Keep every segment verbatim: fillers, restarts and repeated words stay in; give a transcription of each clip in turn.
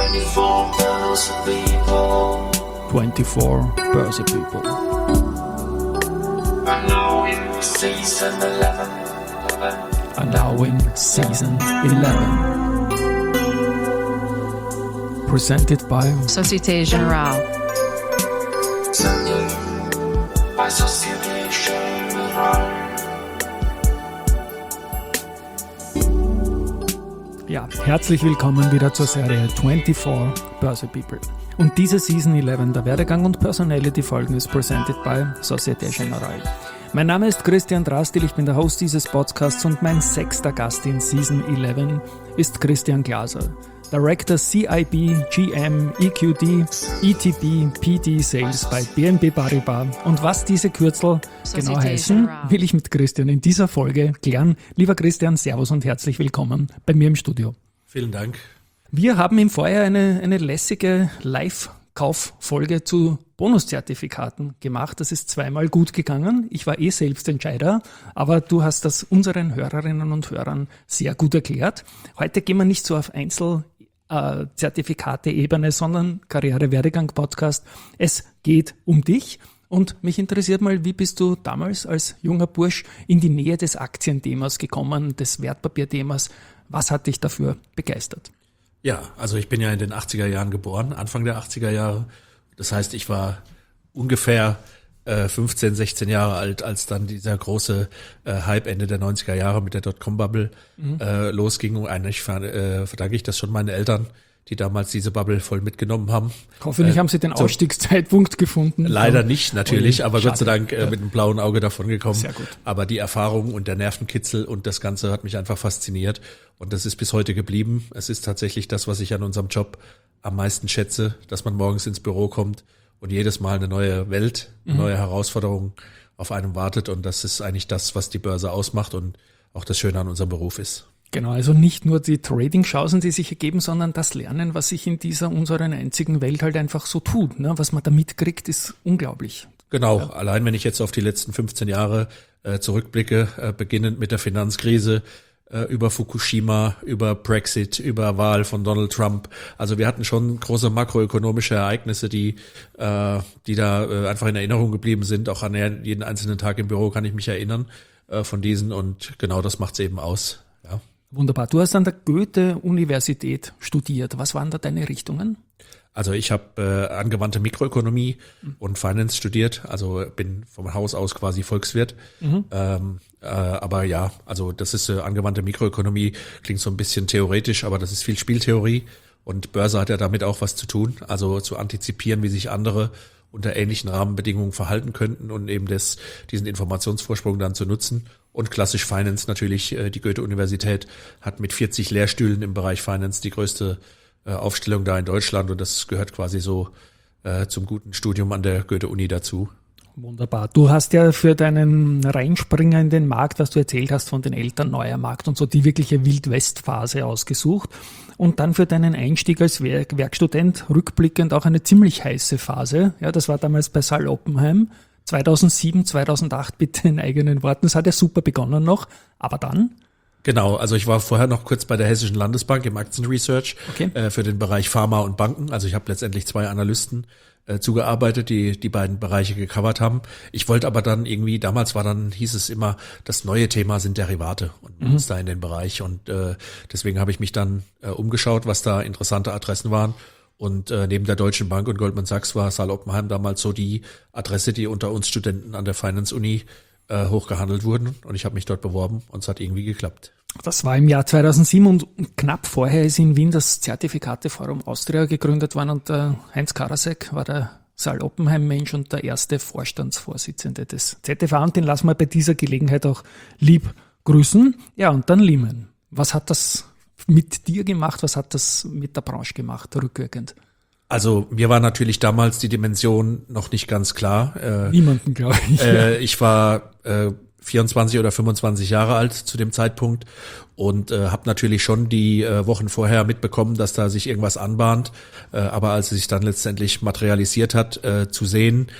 twenty-four Börse People. twenty-four Börse People. And now in season eleven. And now in season eleven. Presented by Société Générale. By Société Générale. Ja, herzlich willkommen wieder zur Serie twenty-four Börse People. Und diese Season eleven der Werdegang und Personality Folgen ist presented by Société Générale. Mein Name ist Christian Drastil, ich bin der Host dieses Podcasts und mein sechster Gast in Season eleven ist Christian Glaser, Director C I B, G M, E Q D, E T B, P D Sales bei B N P Paribas. Und was diese Kürzel genau heißen, will ich mit Christian in dieser Folge klären. Lieber Christian, Servus und herzlich willkommen bei mir im Studio. Vielen Dank. Wir haben im Vorjahr eine, eine lässige Live-Kauffolge zu Bonuszertifikaten gemacht. Das ist zweimal gut gegangen. Ich war eh selbst Entscheider, aber du hast das unseren Hörerinnen und Hörern sehr gut erklärt. Heute gehen wir nicht so auf Einzelzertifikate-Ebene, sondern Karriere-Werdegang-Podcast. Es geht um dich. Und mich interessiert mal, wie bist du damals als junger Bursch in die Nähe des Aktienthemas gekommen, des Wertpapierthemas? Was hat dich dafür begeistert? Ja, also ich bin ja in den achtziger Jahren geboren, Anfang der achtziger Jahre. Das heißt, ich war ungefähr äh, fünfzehn, sechzehn Jahre alt, als dann dieser große äh, Hype Ende der neunziger Jahre mit der Dotcom-Bubble mhm. äh, losging. Und eigentlich äh, verdanke ich das schon meinen Eltern, die damals diese Bubble voll mitgenommen haben. Hoffentlich äh, haben sie den Ausstiegszeitpunkt gefunden. Leider nicht, natürlich, oh, aber schade. Gott sei Dank äh, ja. mit einem blauen Auge davon gekommen. Sehr gut. Aber die Erfahrung und der Nervenkitzel und das Ganze hat mich einfach fasziniert. Und das ist bis heute geblieben. Es ist tatsächlich das, was ich an unserem Job am meisten schätze, dass man morgens ins Büro kommt und jedes Mal eine neue Welt, eine mhm. neue Herausforderung auf einem wartet. Und das ist eigentlich das, was die Börse ausmacht und auch das Schöne an unserem Beruf ist. Genau, also nicht nur die Trading-Chancen, die sich ergeben, sondern das Lernen, was sich in dieser unseren einzigen Welt halt einfach so tut. Ne? Was man da mitkriegt, ist unglaublich. Genau, ja. Allein wenn ich jetzt auf die letzten fünfzehn Jahre äh, zurückblicke, äh, beginnend mit der Finanzkrise, äh, über Fukushima, über Brexit, über Wahl von Donald Trump. Also wir hatten schon große makroökonomische Ereignisse, die äh, die da äh, einfach in Erinnerung geblieben sind. Auch an jeden einzelnen Tag im Büro kann ich mich erinnern äh, von diesen und genau das macht's eben aus. Ja. Wunderbar. Du hast an der Goethe-Universität studiert. Was waren da deine Richtungen? Also ich habe äh, angewandte Mikroökonomie mhm. und Finance studiert, also bin vom Haus aus quasi Volkswirt. Mhm. Ähm, äh, aber ja, also das ist äh, angewandte Mikroökonomie, klingt so ein bisschen theoretisch, aber das ist viel Spieltheorie und Börse hat ja damit auch was zu tun, also zu antizipieren, wie sich andere unter ähnlichen Rahmenbedingungen verhalten könnten und eben das, diesen Informationsvorsprung dann zu nutzen. Und klassisch Finance natürlich, äh, die Goethe-Universität hat mit vierzig Lehrstühlen im Bereich Finance die größte äh, Aufstellung da in Deutschland und das gehört quasi so äh, zum guten Studium an der Goethe-Uni dazu. Wunderbar. Du hast ja für deinen Reinspringer in den Markt, was du erzählt hast von den Eltern, neuer Markt und so, die wirkliche Wild-West-Phase ausgesucht. Und dann für deinen Einstieg als Werk- Werkstudent rückblickend auch eine ziemlich heiße Phase. Ja, das war damals bei Saal Oppenheim. zweitausendsieben, zweitausendacht, bitte in eigenen Worten. Das hat ja super begonnen noch. Aber dann? Genau, also ich war vorher noch kurz bei der Hessischen Landesbank im Aktienresearch okay. äh, für den Bereich Pharma und Banken. Also ich habe letztendlich zwei Analysten äh, zugearbeitet, die die beiden Bereiche gecovert haben. Ich wollte aber dann irgendwie, damals war dann, hieß es immer, das neue Thema sind Derivate und mhm. uns da in den Bereich. Und äh, deswegen habe ich mich dann äh, umgeschaut, was da interessante Adressen waren. Und äh, neben der Deutschen Bank und Goldman Sachs war Saal Oppenheim damals so die Adresse, die unter uns Studenten an der Finance-Uni äh, hochgehandelt wurden. Und ich habe mich dort beworben und es hat irgendwie geklappt. Das war im Jahr zweitausendsieben und knapp vorher ist in Wien das Zertifikateforum Austria gegründet worden und der Heinz Karasek war der Saal Oppenheim-Mensch und der erste Vorstandsvorsitzende des Z T V. Und den lassen wir bei dieser Gelegenheit auch lieb grüßen. Ja, und dann Lehman. Was hat das mit dir gemacht? Was hat das mit der Branche gemacht, rückwirkend? Also mir war natürlich damals die Dimension noch nicht ganz klar. Äh, Niemanden, glaube ich. Äh, ich war äh, vierundzwanzig oder fünfundzwanzig Jahre alt zu dem Zeitpunkt und äh, habe natürlich schon die äh, Wochen vorher mitbekommen, dass da sich irgendwas anbahnt. Äh, aber als es sich dann letztendlich materialisiert hat, äh, zu sehen,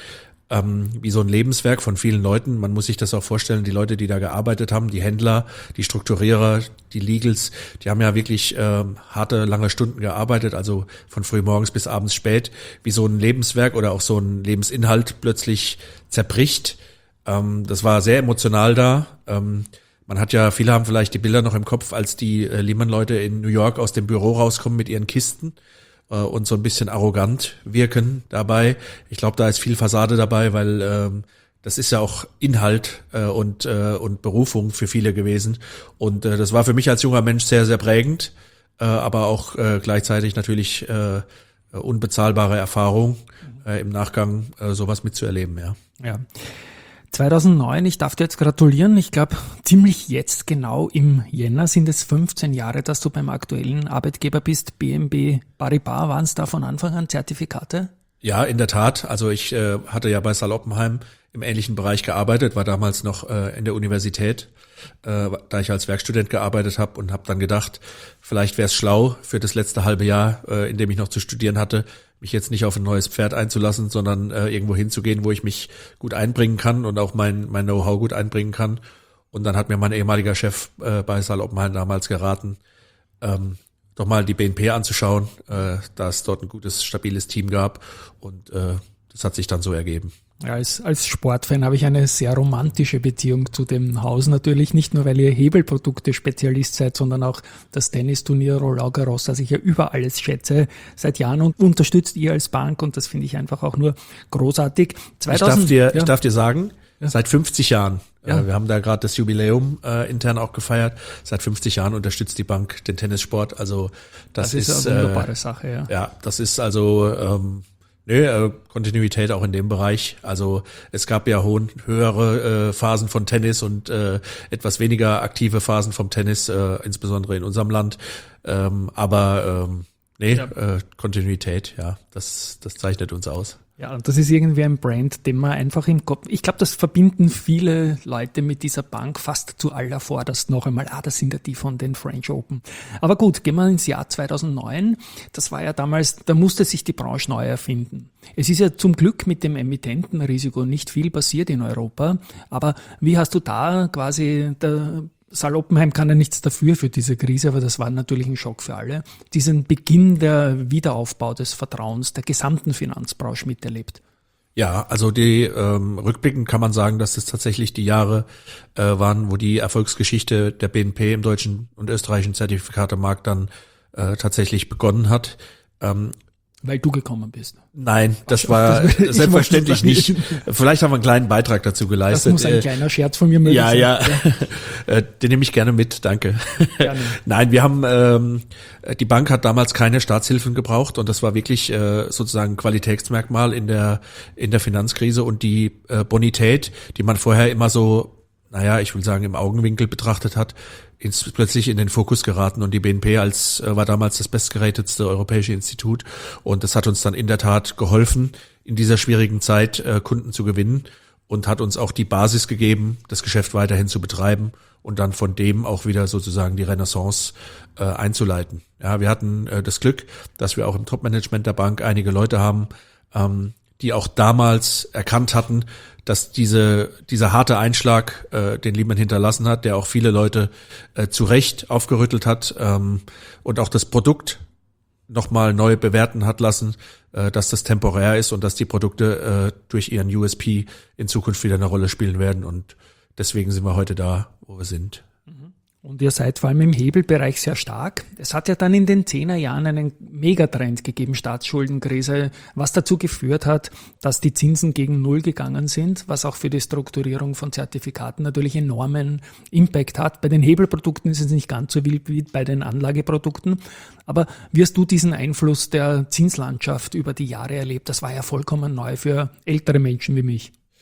ähm, wie so ein Lebenswerk von vielen Leuten. Man muss sich das auch vorstellen, die Leute, die da gearbeitet haben, die Händler, die Strukturierer, die Legals, die haben ja wirklich ähm, harte, lange Stunden gearbeitet, also von frühmorgens bis abends spät, wie so ein Lebenswerk oder auch so ein Lebensinhalt plötzlich zerbricht. Ähm, das war sehr emotional da. Ähm, man hat ja, viele haben vielleicht die Bilder noch im Kopf, als die äh, Lehman-Leute in New York aus dem Büro rauskommen mit ihren Kisten und so ein bisschen arrogant wirken dabei. Ich glaube, da ist viel Fassade dabei, weil ähm, das ist ja auch Inhalt äh, und äh, und Berufung für viele gewesen. Und äh, das war für mich als junger Mensch sehr, sehr prägend, äh, aber auch äh, gleichzeitig natürlich äh, unbezahlbare Erfahrung, äh, im Nachgang äh, sowas mitzuerleben. Ja. Ja. zweitausendneun, ich darf dir jetzt gratulieren, ich glaube ziemlich jetzt genau im Jänner sind es fünfzehn Jahre, dass du beim aktuellen Arbeitgeber bist, B N P Paribas. Waren es da von Anfang an Zertifikate? Ja, in der Tat. Also ich äh, hatte ja bei Sal. Oppenheim im ähnlichen Bereich gearbeitet, war damals noch äh, in der Universität, äh, da ich als Werkstudent gearbeitet habe und habe dann gedacht, vielleicht wäre es schlau für das letzte halbe Jahr, äh, in dem ich noch zu studieren hatte, mich jetzt nicht auf ein neues Pferd einzulassen, sondern äh, irgendwo hinzugehen, wo ich mich gut einbringen kann und auch mein mein Know-how gut einbringen kann. Und dann hat mir mein ehemaliger Chef äh, bei Sal. Oppenheim damals geraten, ähm, doch mal die B N P anzuschauen, äh, da es dort ein gutes, stabiles Team gab. Und äh, das hat sich dann so ergeben. Ja, als, als Sportfan habe ich eine sehr romantische Beziehung zu dem Haus natürlich, nicht nur, weil ihr Hebelprodukte-Spezialist seid, sondern auch das Tennisturnier Roland Garros, das ich ja über alles schätze seit Jahren und unterstützt ihr als Bank und das finde ich einfach auch nur großartig. zweitausend, ich darf dir, ja. ich darf dir sagen, ja. Seit fünfzig Jahren, ja. äh, wir haben da gerade das Jubiläum äh, intern auch gefeiert, seit fünfzig Jahren unterstützt die Bank den Tennissport, also das, das ist, ist eine wunderbare äh, Sache, ja. Ja, das ist also ähm, Nee, äh, Kontinuität auch in dem Bereich. Also es gab ja hohen, höhere äh, Phasen von Tennis und äh, etwas weniger aktive Phasen vom Tennis, äh, insbesondere in unserem Land. Ähm, aber ähm, nee, ja. äh, Kontinuität, ja, das, das zeichnet uns aus. Ja, und das ist irgendwie ein Brand, den man einfach im Kopf, ich glaube, das verbinden viele Leute mit dieser Bank fast zu allervorderst noch einmal. Ah, das sind ja die von den French Open. Aber gut, gehen wir ins Jahr zweitausendneun. Das war ja damals, da musste sich die Branche neu erfinden. Es ist ja zum Glück mit dem Emittentenrisiko nicht viel passiert in Europa. Aber wie hast du da quasi, der Sal. Oppenheim kann ja nichts dafür für diese Krise, aber das war natürlich ein Schock für alle. Diesen Beginn der Wiederaufbau des Vertrauens der gesamten Finanzbranche miterlebt. Ja, also die ähm, rückblickend kann man sagen, dass es tatsächlich die Jahre äh, waren, wo die Erfolgsgeschichte der B N P im deutschen und österreichischen Zertifikatemarkt dann äh, tatsächlich begonnen hat. Ähm, Weil du gekommen bist. Nein, das war das, selbstverständlich nicht. Vielleicht haben wir einen kleinen Beitrag dazu geleistet. Das muss ein kleiner Scherz von mir möglich ja, sein. Ja, ja. Den nehme ich gerne mit, danke. Gerne. Nein, wir haben, ähm, die Bank hat damals keine Staatshilfen gebraucht und das war wirklich äh, sozusagen ein Qualitätsmerkmal in der in der Finanzkrise und die äh, Bonität, die man vorher immer so, naja, ich will sagen, im Augenwinkel betrachtet hat, ist plötzlich in den Fokus geraten und die B N P als äh, war damals das bestgeratedste europäische Institut und das hat uns dann in der Tat geholfen, in dieser schwierigen Zeit äh, Kunden zu gewinnen und hat uns auch die Basis gegeben, das Geschäft weiterhin zu betreiben und dann von dem auch wieder sozusagen die Renaissance äh, einzuleiten. Ja, wir hatten äh, das Glück, dass wir auch im Top-Management der Bank einige Leute haben, ähm, die auch damals erkannt hatten, dass diese dieser harte Einschlag, äh, den Lehman hinterlassen hat, der auch viele Leute äh, zu Recht aufgerüttelt hat ähm, und auch das Produkt nochmal neu bewerten hat lassen, äh, dass das temporär ist und dass die Produkte äh, durch ihren U S P in Zukunft wieder eine Rolle spielen werden und deswegen sind wir heute da, wo wir sind. Und ihr seid vor allem im Hebelbereich sehr stark. Es hat ja dann in den Zehnerjahren einen Megatrend gegeben, Staatsschuldenkrise, was dazu geführt hat, dass die Zinsen gegen Null gegangen sind, was auch für die Strukturierung von Zertifikaten natürlich enormen Impact hat. Bei den Hebelprodukten ist es nicht ganz so wild wie bei den Anlageprodukten. Aber wie hast du diesen Einfluss der Zinslandschaft über die Jahre erlebt? Das war ja vollkommen neu für ältere Menschen wie mich.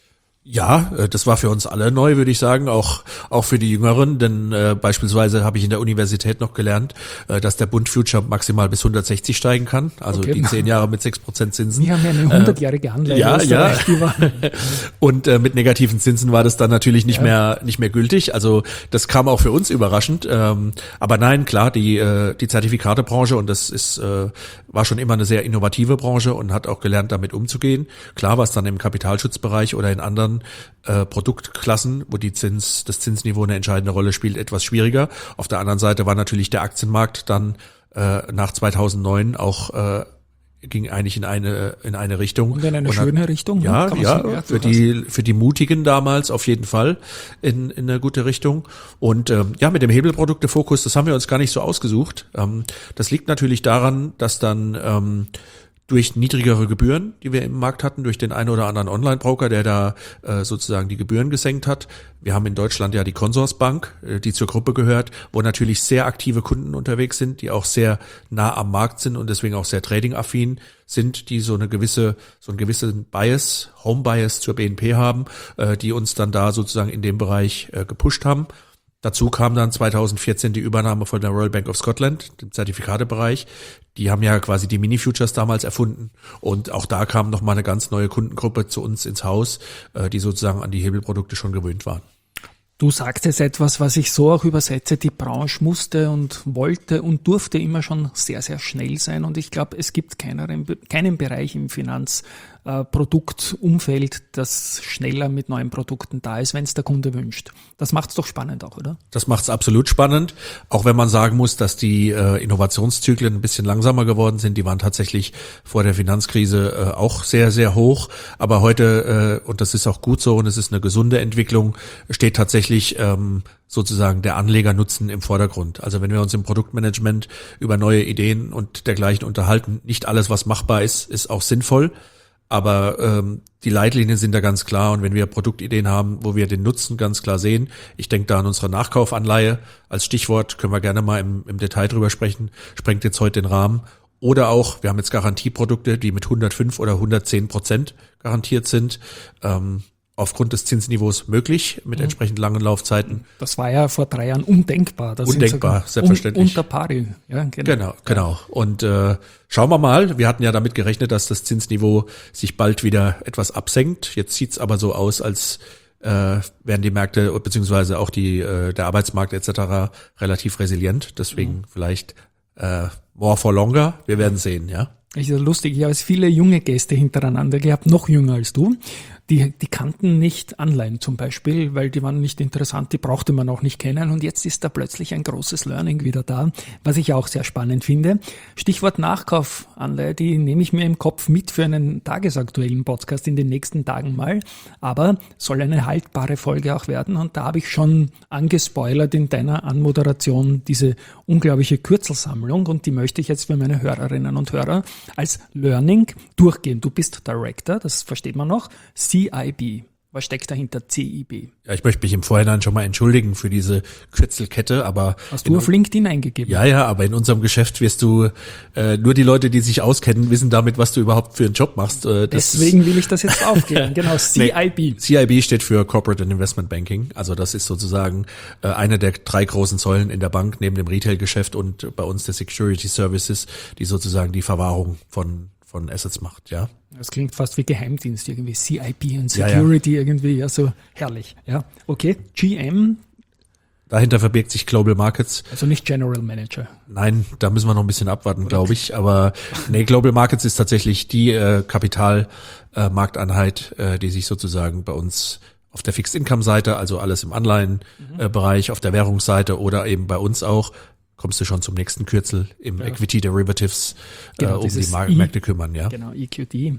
Ja, äh, das war für uns alle neu, würde ich sagen, auch auch für die Jüngeren, denn äh, beispielsweise habe ich in der Universität noch gelernt, äh, dass der Bund Future maximal bis hundertsechzig steigen kann, also Okay. die zehn Jahre mit sechs Prozent Zinsen. Wir haben ja eine hundertjährige Anleihe. ja, in Österreich, ja. die war- Und äh, mit negativen Zinsen war das dann natürlich nicht mehr nicht mehr gültig. Also das kam auch für uns überraschend. Ähm, aber nein, klar, die äh, die Zertifikatebranche, und das ist äh, war schon immer eine sehr innovative Branche und hat auch gelernt, damit umzugehen. Klar war es dann im Kapitalschutzbereich oder in anderen äh, Produktklassen, wo die Zins das Zinsniveau eine entscheidende Rolle spielt, etwas schwieriger. Auf der anderen Seite war natürlich der Aktienmarkt dann äh, nach zweitausendneun auch äh, ging eigentlich in eine in eine Richtung. Und in eine Und hat- schöne Richtung. ne? Ja, Kann man ja, sagen, für die für die Mutigen damals auf jeden Fall in, in eine gute Richtung. Und ähm, ja, mit dem Hebelproduktefokus, das haben wir uns gar nicht so ausgesucht. Ähm, das liegt natürlich daran, dass dann ähm, durch niedrigere Gebühren, die wir im Markt hatten, durch den einen oder anderen Online-Broker, der da äh, sozusagen die Gebühren gesenkt hat. Wir haben in Deutschland ja die Consorsbank, äh, die zur Gruppe gehört, wo natürlich sehr aktive Kunden unterwegs sind, die auch sehr nah am Markt sind und deswegen auch sehr trading-affin sind, die so eine gewisse, so einen gewissen Bias, Home-Bias zur B N P haben, äh, die uns dann da sozusagen in dem Bereich äh, gepusht haben. Dazu kam dann zweitausendvierzehn die Übernahme von der Royal Bank of Scotland, dem Zertifikatebereich. Die haben ja quasi die Mini-Futures damals erfunden. Und auch da kam nochmal eine ganz neue Kundengruppe zu uns ins Haus, äh, die sozusagen an die Hebelprodukte schon gewöhnt waren. Du sagtest etwas, was ich so auch übersetze, die Branche musste und wollte und durfte immer schon sehr, sehr schnell sein. Und ich glaube, es gibt keinen, keinen Bereich im Finanzproduktumfeld, das schneller mit neuen Produkten da ist, wenn es der Kunde wünscht. Das macht es doch spannend auch, oder? Das macht es absolut spannend, auch wenn man sagen muss, dass die äh, Innovationszyklen ein bisschen langsamer geworden sind. Die waren tatsächlich vor der Finanzkrise äh, auch sehr, sehr hoch. Aber heute, äh, und das ist auch gut so und es ist eine gesunde Entwicklung, steht tatsächlich ähm, sozusagen der Anlegernutzen im Vordergrund. Also wenn wir uns im Produktmanagement über neue Ideen und dergleichen unterhalten, nicht alles, was machbar ist, ist auch sinnvoll. Aber ähm, die Leitlinien sind da ganz klar und wenn wir Produktideen haben, wo wir den Nutzen ganz klar sehen, ich denke da an unsere Nachkaufanleihe als Stichwort, können wir gerne mal im, im Detail drüber sprechen, sprengt jetzt heute den Rahmen. Oder auch, wir haben jetzt Garantieprodukte, die mit hundertfünf oder hundertzehn Prozent garantiert sind, ähm, aufgrund des Zinsniveaus möglich, mit entsprechend langen Laufzeiten. Das war ja vor drei Jahren undenkbar. Das Undenkbar, sind sogar selbstverständlich. Un, unter pari. Ja, genau. Genau, genau. Und äh, schauen wir mal, wir hatten ja damit gerechnet, dass das Zinsniveau sich bald wieder etwas absenkt. Jetzt sieht's aber so aus, als äh, werden die Märkte beziehungsweise auch die äh, der Arbeitsmarkt et cetera relativ resilient. Deswegen mhm. vielleicht äh, more for longer. Wir werden sehen, ja. Ich ist lustig, ich habe jetzt viele junge Gäste hintereinander gehabt, noch jünger als du. Die, die kannten nicht Anleihen zum Beispiel, weil die waren nicht interessant, die brauchte man auch nicht kennen. Und jetzt ist da plötzlich ein großes Learning wieder da, was ich auch sehr spannend finde. Stichwort Nachkaufanleihe, die nehme ich mir im Kopf mit für einen tagesaktuellen Podcast in den nächsten Tagen mal. Aber soll eine haltbare Folge auch werden. Und da habe ich schon angespoilert in deiner Anmoderation diese unglaubliche Kürzelsammlung. Und die möchte ich jetzt für meine Hörerinnen und Hörer als Learning durchgehen. Du bist Director, das versteht man noch. C I B. Was steckt dahinter? C I B. Ja, ich möchte mich im Vorhinein schon mal entschuldigen für diese Kürzelkette, aber hast du auf LinkedIn eingegeben? Ja, ja, aber in unserem Geschäft wirst du äh, nur die Leute, die sich auskennen, wissen damit, was du überhaupt für einen Job machst. Äh, Deswegen will ich das jetzt aufklären. Genau, C I B. Nee, C I B steht für Corporate and Investment Banking. Also das ist sozusagen äh, eine der drei großen Säulen in der Bank neben dem Retail-Geschäft und bei uns der Security Services, die sozusagen die Verwahrung von von Assets macht, ja. Das klingt fast wie Geheimdienst irgendwie, C I B und Ja, Security ja. irgendwie, ja, so herrlich, ja. Okay, G M. Dahinter verbirgt sich Global Markets. Also nicht General Manager. Nein, da müssen wir noch ein bisschen abwarten, glaube ich. Aber nee, Global Markets ist tatsächlich die äh, Kapitalmarkteinheit, äh, äh, die sich sozusagen bei uns auf der Fixed-Income-Seite, also alles im Anleihenbereich, äh, auf der Währungsseite oder eben bei uns auch, kommst du schon zum nächsten Kürzel im ja. Equity Derivatives genau, äh, um die Mar- Märkte kümmern, ja. Genau, E Q D.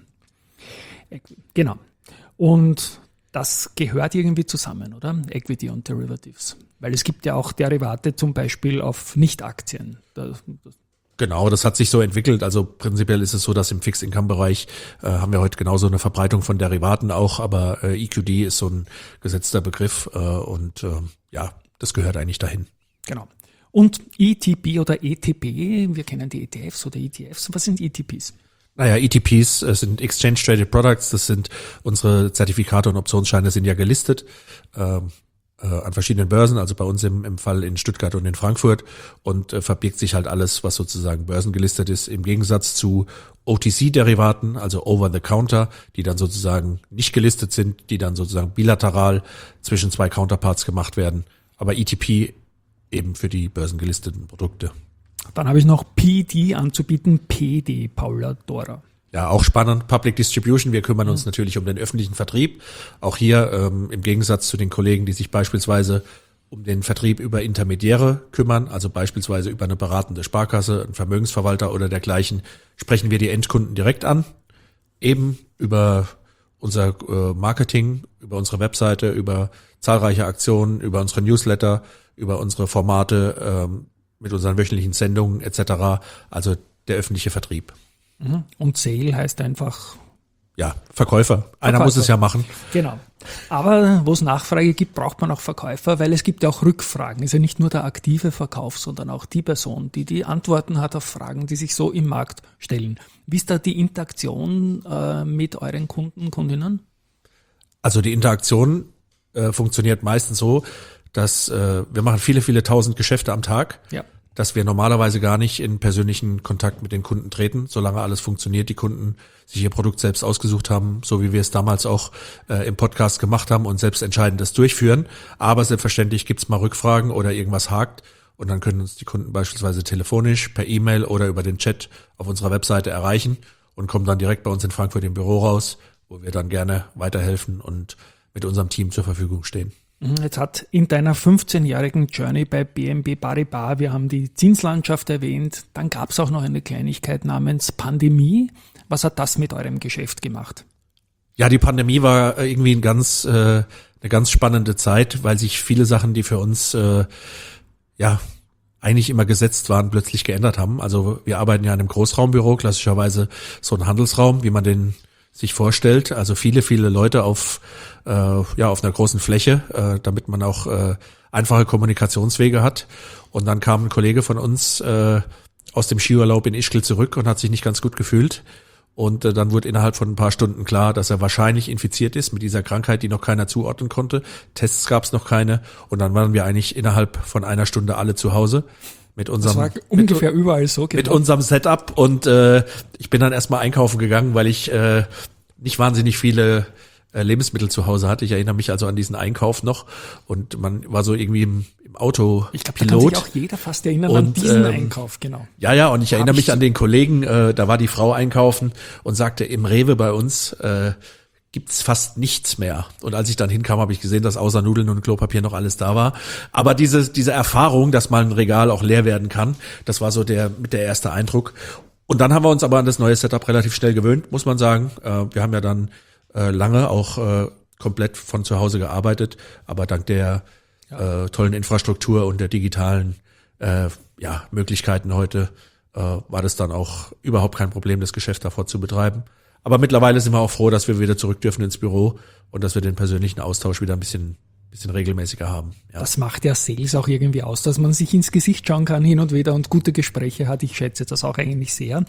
Genau. Und das gehört irgendwie zusammen, oder? Equity und Derivatives. Weil es gibt ja auch Derivate zum Beispiel auf Nicht-Aktien. Das, das Genau, das hat sich so entwickelt. Also prinzipiell ist es so, dass im Fixed-Income-Bereich äh, haben wir heute genauso eine Verbreitung von Derivaten auch, aber äh, E Q D ist so ein gesetzter Begriff äh, und äh, ja, das gehört eigentlich dahin. Genau. Und E T P oder E T P, wir kennen die E T Fs oder E T Fs. Was sind E T Ps? Naja, E T Ps äh, sind Exchange Traded Products, das sind unsere Zertifikate und Optionsscheine sind ja gelistet ähm, äh, an verschiedenen Börsen, also bei uns im, im Fall in Stuttgart und in Frankfurt und äh, verbirgt sich halt alles, was sozusagen börsengelistet ist, im Gegensatz zu O T C-Derivaten, also Over-the-Counter, die dann sozusagen nicht gelistet sind, die dann sozusagen bilateral zwischen zwei Counterparts gemacht werden, aber E T P eben für die börsengelisteten Produkte. Dann habe ich noch P D anzubieten, P D, Paula Dora. Ja, auch spannend, Public Distribution. Wir kümmern uns mhm. natürlich um den öffentlichen Vertrieb. Auch hier ähm, im Gegensatz zu den Kollegen, die sich beispielsweise um den Vertrieb über Intermediäre kümmern, also beispielsweise über eine beratende Sparkasse, einen Vermögensverwalter oder dergleichen, sprechen wir die Endkunden direkt an, eben über unser äh, Marketing, über unsere Webseite, über zahlreiche Aktionen, über unsere Newsletter, über unsere Formate, ähm, mit unseren wöchentlichen Sendungen et cetera. Also der öffentliche Vertrieb. Und Sale heißt einfach... Ja, Verkäufer. Einer Verkäufer. muss es ja machen. Genau. Aber wo es Nachfrage gibt, braucht man auch Verkäufer, weil es gibt ja auch Rückfragen. Es ist ja nicht nur der aktive Verkauf, sondern auch die Person, die die Antworten hat auf Fragen, die sich so im Markt stellen. Wie ist da die Interaktion äh, mit euren Kunden, Kundinnen? Also die Interaktion äh, funktioniert meistens so, dass äh, wir machen viele, viele tausend Geschäfte am Tag, ja. dass wir normalerweise gar nicht in persönlichen Kontakt mit den Kunden treten, solange alles funktioniert, die Kunden sich ihr Produkt selbst ausgesucht haben, so wie wir es damals auch äh, im Podcast gemacht haben und selbst entscheidend das durchführen. Aber selbstverständlich gibt's mal Rückfragen oder irgendwas hakt und dann können uns die Kunden beispielsweise telefonisch, per E-Mail oder über den Chat auf unserer Webseite erreichen und kommen dann direkt bei uns in Frankfurt im Büro raus, wo wir dann gerne weiterhelfen und mit unserem Team zur Verfügung stehen. Jetzt hat in deiner fünfzehnjährigen Journey bei B N P Paribas, wir haben die Zinslandschaft erwähnt, dann gab es auch noch eine Kleinigkeit namens Pandemie. Was hat das mit eurem Geschäft gemacht? Ja, die Pandemie war irgendwie ein ganz, äh, eine ganz spannende Zeit, weil sich viele Sachen, die für uns äh, ja eigentlich immer gesetzt waren, plötzlich geändert haben. Also wir arbeiten ja in einem Großraumbüro, klassischerweise so ein Handelsraum, wie man den sich vorstellt. Also viele, viele Leute auf äh, ja auf einer großen Fläche, äh, damit man auch äh, einfache Kommunikationswege hat. Und dann kam ein Kollege von uns äh, aus dem Skiurlaub in Ischgl zurück und hat sich nicht ganz gut gefühlt. Und äh, dann wurde innerhalb von ein paar Stunden klar, dass er wahrscheinlich infiziert ist mit dieser Krankheit, die noch keiner zuordnen konnte. Tests gab es noch keine. Und dann waren wir eigentlich innerhalb von einer Stunde alle zu Hause. Mit unserem, das war ungefähr mit, überall so. Genau. Mit unserem Setup und äh, ich bin dann erstmal einkaufen gegangen, weil ich äh, nicht wahnsinnig viele äh, Lebensmittel zu Hause hatte. Ich erinnere mich also an diesen Einkauf noch und man war so irgendwie im, im Auto. Ich glaube, da kann sich auch jeder fast erinnern und, an diesen ähm, Einkauf, genau. Ja, ja, und ich Hab erinnere mich ich an den Kollegen, äh, da war die Frau einkaufen und sagte, im Rewe bei uns äh, gibt's fast nichts mehr. Und als ich dann hinkam, habe ich gesehen, dass außer Nudeln und Klopapier noch alles da war. Aber diese diese Erfahrung, dass mal ein Regal auch leer werden kann, das war so der mit der erste Eindruck. Und dann haben wir uns aber an das neue Setup relativ schnell gewöhnt, muss man sagen. Äh, wir haben ja dann äh, lange auch äh, komplett von zu Hause gearbeitet, aber dank der ja. äh, tollen Infrastruktur und der digitalen äh, ja, Möglichkeiten heute äh, war das dann auch überhaupt kein Problem, das Geschäft davor zu betreiben. Aber mittlerweile sind wir auch froh, dass wir wieder zurück dürfen ins Büro und dass wir den persönlichen Austausch wieder ein bisschen, bisschen regelmäßiger haben. Ja. Das macht ja Sales auch irgendwie aus, dass man sich ins Gesicht schauen kann hin und wieder und gute Gespräche hat. Ich schätze das auch eigentlich sehr.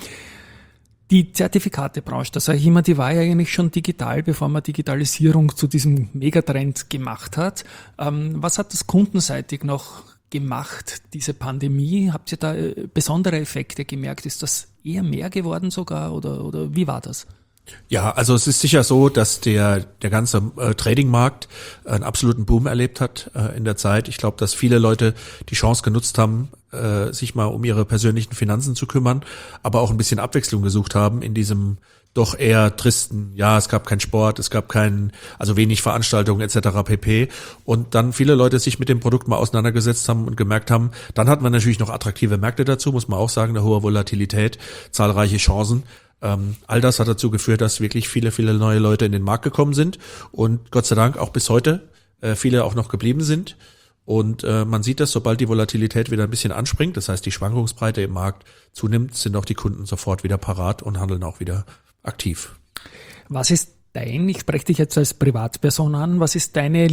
Die Zertifikatebranche, das sage ich immer, die war ja eigentlich schon digital, bevor man Digitalisierung zu diesem Megatrend gemacht hat. Ähm, was hat das kundenseitig noch gemacht, diese Pandemie? Habt ihr da besondere Effekte gemerkt? Ist das eher mehr geworden sogar oder, oder wie war das? Ja, also es ist sicher so, dass der der ganze äh, Trading-Markt einen absoluten Boom erlebt hat äh, in der Zeit. Ich glaube, dass viele Leute die Chance genutzt haben, äh, sich mal um ihre persönlichen Finanzen zu kümmern, aber auch ein bisschen Abwechslung gesucht haben in diesem doch eher tristen, ja, es gab keinen Sport, es gab keinen, also wenig Veranstaltungen et cetera pp. Und dann viele Leute sich mit dem Produkt mal auseinandergesetzt haben und gemerkt haben, dann hatten wir natürlich noch attraktive Märkte dazu, muss man auch sagen, eine hohe Volatilität, zahlreiche Chancen. Ähm, all das hat dazu geführt, dass wirklich viele, viele neue Leute in den Markt gekommen sind und Gott sei Dank auch bis heute äh, viele auch noch geblieben sind. Und äh, man sieht das, sobald die Volatilität wieder ein bisschen anspringt, das heißt die Schwankungsbreite im Markt zunimmt, sind auch die Kunden sofort wieder parat und handeln auch wieder aktiv. Was ist dein, ich spreche dich jetzt als Privatperson an, was ist deine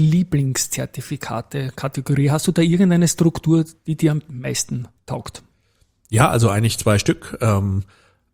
Lieblingszertifikate-Kategorie? Hast du da irgendeine Struktur, die dir am meisten taugt? Ja, also eigentlich zwei Stück. Ähm,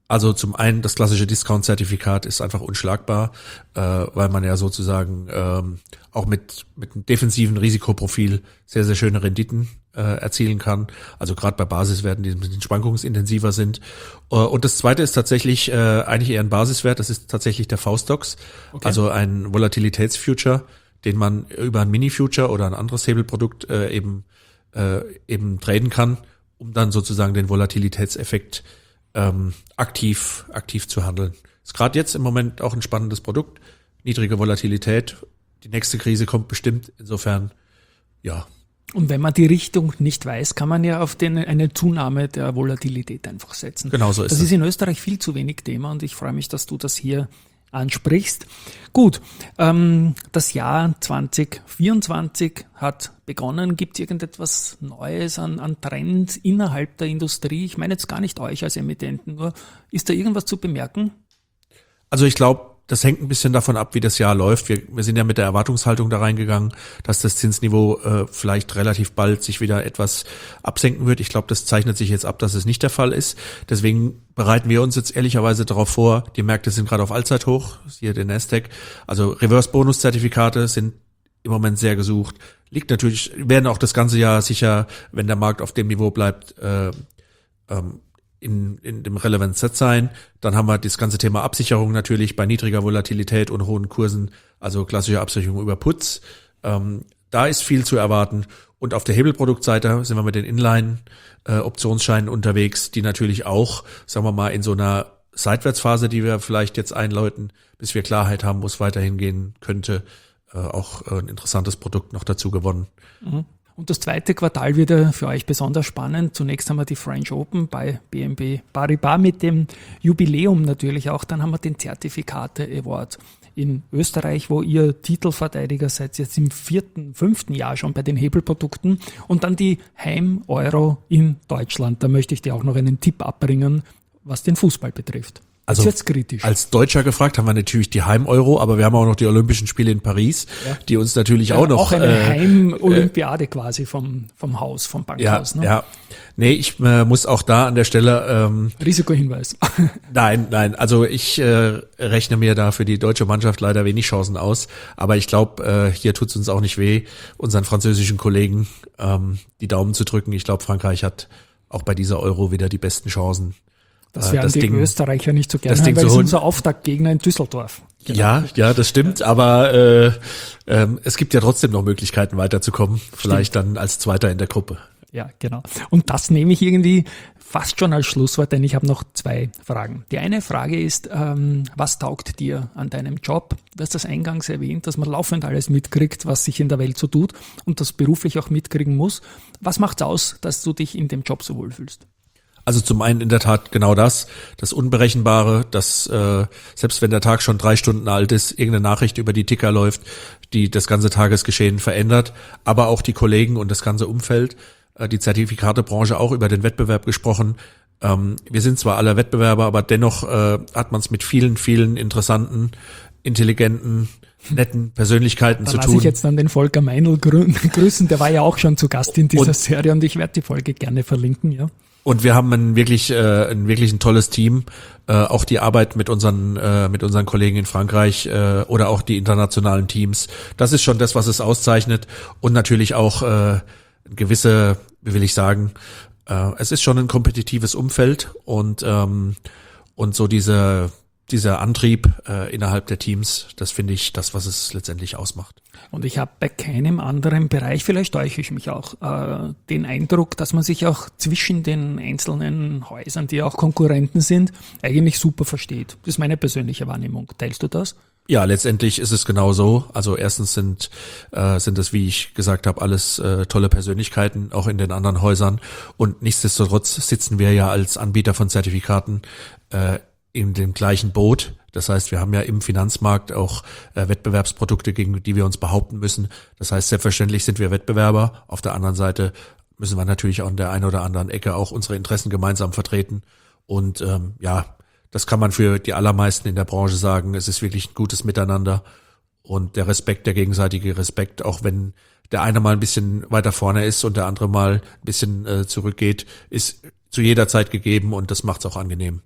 Also zum einen, das klassische Discount-Zertifikat ist einfach unschlagbar, äh, weil man ja sozusagen ähm, auch mit mit einem defensiven Risikoprofil sehr, sehr schöne Renditen äh, erzielen kann. Also gerade bei Basiswerten, die ein bisschen schwankungsintensiver sind. Äh, und das zweite ist tatsächlich äh, eigentlich eher ein Basiswert, das ist tatsächlich der V-Stoxx, okay. Also ein Volatilitätsfuture, den man über ein Mini-Future oder ein anderes Hebelprodukt äh, eben äh, eben traden kann, um dann sozusagen den Volatilitätseffekt ähm, aktiv aktiv zu handeln. Ist gerade jetzt im Moment auch ein spannendes Produkt, niedrige Volatilität. Die nächste Krise kommt bestimmt, insofern, ja. Und wenn man die Richtung nicht weiß, kann man ja auf den, eine Zunahme der Volatilität einfach setzen. Genau so ist das. Das ist in Österreich viel zu wenig Thema und ich freue mich, dass du das hier ansprichst. Gut, ähm, das Jahr zwanzig vierundzwanzig hat begonnen. Gibt es irgendetwas Neues an, an Trends innerhalb der Industrie? Ich meine jetzt gar nicht euch als Emittenten, nur ist da irgendwas zu bemerken? Also ich glaube, das hängt ein bisschen davon ab, wie das Jahr läuft. Wir, wir sind ja mit der Erwartungshaltung da reingegangen, dass das Zinsniveau äh, vielleicht relativ bald sich wieder etwas absenken wird. Ich glaube, das zeichnet sich jetzt ab, dass es nicht der Fall ist. Deswegen bereiten wir uns jetzt ehrlicherweise darauf vor. Die Märkte sind gerade auf Allzeithoch, hier der Nasdaq. Also Reverse-Bonus-Zertifikate sind im Moment sehr gesucht. Liegt natürlich, werden auch das ganze Jahr sicher, wenn der Markt auf dem Niveau bleibt, äh, ähm, in, in dem Relevant Set sein. Dann haben wir das ganze Thema Absicherung natürlich bei niedriger Volatilität und hohen Kursen, also klassische Absicherung über Puts. Ähm, da ist viel zu erwarten. Und auf der Hebelproduktseite sind wir mit den Inline-Optionsscheinen äh, unterwegs, die natürlich auch, sagen wir mal, in so einer Seitwärtsphase, die wir vielleicht jetzt einläuten, bis wir Klarheit haben, wo es weiterhin gehen könnte, äh, auch äh, ein interessantes Produkt noch dazu gewonnen. Mhm. Und das zweite Quartal wird ja für euch besonders spannend. Zunächst haben wir die French Open bei B N P Paribas mit dem Jubiläum natürlich auch. Dann haben wir den Zertifikate Award in Österreich, wo ihr Titelverteidiger seid, jetzt im vierten, fünften Jahr schon bei den Hebelprodukten. Und dann die Heim-Euro in Deutschland. Da möchte ich dir auch noch einen Tipp abbringen, was den Fußball betrifft. Also jetzt kritisch. Als Deutscher gefragt haben wir natürlich die Heim-Euro, aber wir haben auch noch die Olympischen Spiele in Paris, ja. die uns natürlich ja, auch noch... Auch eine äh, Heim-Olympiade äh, quasi vom, vom Haus, vom Bankhaus. Ja, ne? ja. Nee, ich äh, muss auch da an der Stelle... Ähm, Risikohinweis. Nein, nein, also ich äh, rechne mir da für die deutsche Mannschaft leider wenig Chancen aus, aber ich glaube, äh, hier tut's uns auch nicht weh, unseren französischen Kollegen ähm, die Daumen zu drücken. Ich glaube, Frankreich hat auch bei dieser Euro wieder die besten Chancen. Das werden das die Ding, Österreicher nicht so gerne haben, weil so es ist unser Auftaktgegner in Düsseldorf. Genau. Ja, ja, das stimmt, aber äh, ähm, es gibt ja trotzdem noch Möglichkeiten weiterzukommen, vielleicht stimmt. Dann als Zweiter in der Gruppe. Ja, genau. Und das nehme ich irgendwie fast schon als Schlusswort, denn ich habe noch zwei Fragen. Die eine Frage ist, ähm, was taugt dir an deinem Job? Du hast das eingangs erwähnt, dass man laufend alles mitkriegt, was sich in der Welt so tut und das beruflich auch mitkriegen muss. Was macht's aus, dass du dich in dem Job so wohlfühlst? Also zum einen in der Tat genau das, das Unberechenbare, dass äh, selbst wenn der Tag schon drei Stunden alt ist, irgendeine Nachricht über die Ticker läuft, die das ganze Tagesgeschehen verändert, aber auch die Kollegen und das ganze Umfeld, äh, die Zertifikatebranche auch über den Wettbewerb gesprochen. Ähm, wir sind zwar alle Wettbewerber, aber dennoch äh, hat man es mit vielen, vielen interessanten, intelligenten, netten Persönlichkeiten da zu lass tun. Ich jetzt dann den Volker Meinl grü- grüßen, der war ja auch schon zu Gast in dieser und, Serie und ich werde die Folge gerne verlinken, ja. Und wir haben ein wirklich, äh, ein wirklich ein tolles Team. Äh, auch die Arbeit mit unseren, äh, mit unseren Kollegen in Frankreich äh, oder auch die internationalen Teams. Das ist schon das, was es auszeichnet. Und natürlich auch äh, gewisse, wie will ich sagen, äh, es ist schon ein kompetitives Umfeld und ähm, und so diese dieser Antrieb äh, innerhalb der Teams, das finde ich das, was es letztendlich ausmacht. Und ich habe bei keinem anderen Bereich, vielleicht täusche ich mich auch, äh, den Eindruck, dass man sich auch zwischen den einzelnen Häusern, die auch Konkurrenten sind, eigentlich super versteht. Das ist meine persönliche Wahrnehmung. Teilst du das? Ja, letztendlich ist es genau so. Also erstens sind äh, sind es, wie ich gesagt habe, alles äh, tolle Persönlichkeiten, auch in den anderen Häusern. Und nichtsdestotrotz sitzen wir ja als Anbieter von Zertifikaten äh, in dem gleichen Boot. Das heißt, wir haben ja im Finanzmarkt auch äh, Wettbewerbsprodukte, gegen die wir uns behaupten müssen. Das heißt, selbstverständlich sind wir Wettbewerber. Auf der anderen Seite müssen wir natürlich auch in der einen oder anderen Ecke auch unsere Interessen gemeinsam vertreten. Und ähm, ja, das kann man für die allermeisten in der Branche sagen. Es ist wirklich ein gutes Miteinander und der Respekt, der gegenseitige Respekt, auch wenn der eine mal ein bisschen weiter vorne ist und der andere mal ein bisschen äh, zurückgeht, ist zu jeder Zeit gegeben und das macht es auch angenehm,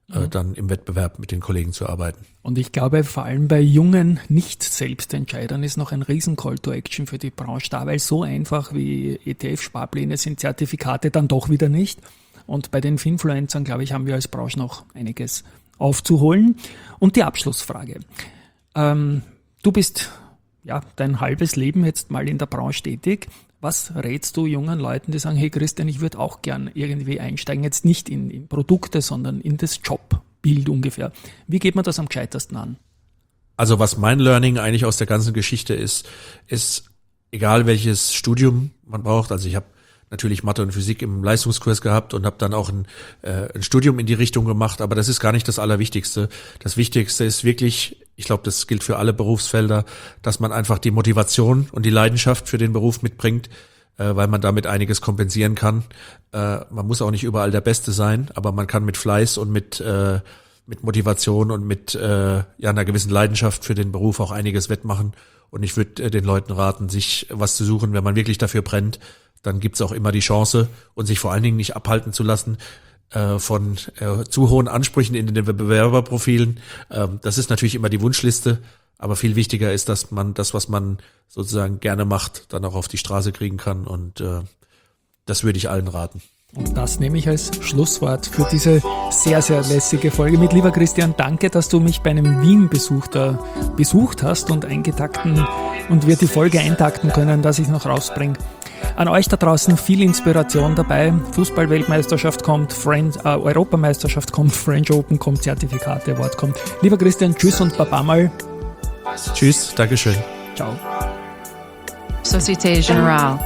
äh, dann im Wettbewerb mit den Kollegen zu arbeiten. Und ich glaube, vor allem bei jungen Nicht-Selbstentscheidern ist noch ein riesen Call to Action für die Branche da, weil so einfach wie E T F-Sparpläne sind Zertifikate dann doch wieder nicht. Und bei den Finfluencern, glaube ich, haben wir als Branche noch einiges aufzuholen. Und die Abschlussfrage. Ähm, du bist ja dein halbes Leben jetzt mal in der Branche tätig. Was rätst du jungen Leuten, die sagen, hey Christian, ich würde auch gern irgendwie einsteigen, jetzt nicht in, in Produkte, sondern in das Jobbild ungefähr. Wie geht man das am gescheitersten an? Also was mein Learning eigentlich aus der ganzen Geschichte ist, ist, egal welches Studium man braucht, also ich habe natürlich Mathe und Physik im Leistungskurs gehabt und habe dann auch ein, äh, ein Studium in die Richtung gemacht, aber das ist gar nicht das Allerwichtigste. Das Wichtigste ist wirklich, ich glaube, das gilt für alle Berufsfelder, dass man einfach die Motivation und die Leidenschaft für den Beruf mitbringt, äh, weil man damit einiges kompensieren kann. Äh, man muss auch nicht überall der Beste sein, aber man kann mit Fleiß und mit äh, mit Motivation und mit äh, ja einer gewissen Leidenschaft für den Beruf auch einiges wettmachen. Und ich würde äh, den Leuten raten, sich was zu suchen, wenn man wirklich dafür brennt. Dann gibt's auch immer die Chance und sich vor allen Dingen nicht abhalten zu lassen äh, von äh, zu hohen Ansprüchen in den Bewerberprofilen. Ähm, das ist natürlich immer die Wunschliste, aber viel wichtiger ist, dass man das, was man sozusagen gerne macht, dann auch auf die Straße kriegen kann und äh, das würde ich allen raten. Und das nehme ich als Schlusswort für diese sehr, sehr lässige Folge mit. Lieber Christian, danke, dass du mich bei einem Wien-Besuch da besucht hast und eingetakten und wir die Folge eintakten können, dass ich noch rausbringe. An euch da draußen viel Inspiration dabei. Fußball-Weltmeisterschaft kommt, French, äh, Europameisterschaft kommt, French Open kommt, Zertifikate, Award kommt. Lieber Christian, tschüss und baba mal. Tschüss, Dankeschön. Ciao. Société Générale.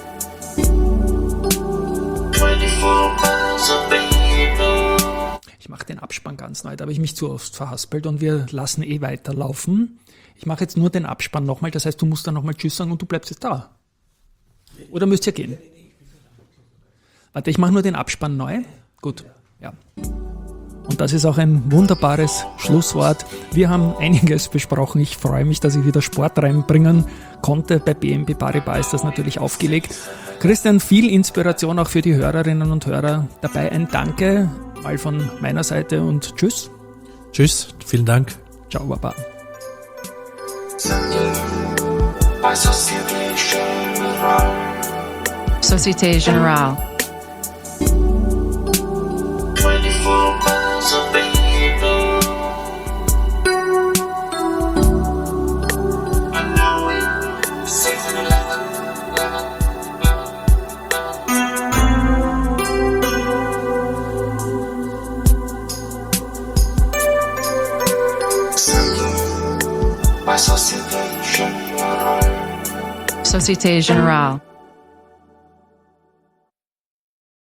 Ich mache den Abspann ganz neu, da habe ich mich zu oft verhaspelt und wir lassen eh weiterlaufen. Ich mache jetzt nur den Abspann nochmal, das heißt, du musst dann nochmal Tschüss sagen und du bleibst jetzt da. Oder müsst ihr gehen? Warte, ich mache nur den Abspann neu. Gut, ja. Und das ist auch ein wunderbares Schlusswort. Wir haben einiges besprochen. Ich freue mich, dass ich wieder Sport reinbringen konnte. Bei B N P Paribas ist das natürlich aufgelegt. Christian, viel Inspiration auch für die Hörerinnen und Hörer dabei. Ein Danke mal von meiner Seite und tschüss. Tschüss, vielen Dank. Ciao, Baba. By Société Générale. Société Générale. twenty-four miles of people. I know it. Season eleven, eleven, eleven. By Société Générale. Société Générale.